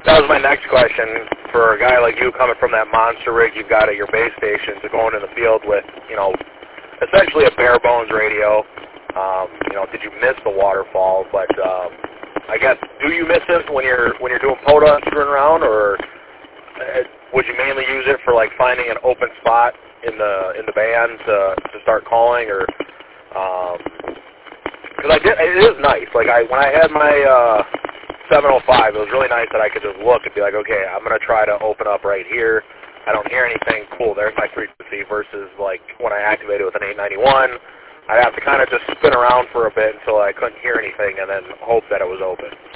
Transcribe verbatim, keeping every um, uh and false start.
that was my next question. For a guy like you coming from that monster rig you've got at your base station to going in the field with, you know, essentially a bare bones radio, um, you know, did you miss the waterfall? But um, I guess, do you miss it when you're when you're doing POTA and screwing around, or uh, would you mainly use it for like finding an open spot in the in the band to to start calling, or because I did, it is nice. Like I when I had my uh, seven oh five, it was really nice that I could just look and be like, okay, I'm gonna try to open up right here. I don't hear anything. Cool, there's my frequency. Versus like when I activated with an eight ninety-one, I'd have to kind of just spin around for a bit until I couldn't hear anything, and then hope that it was open.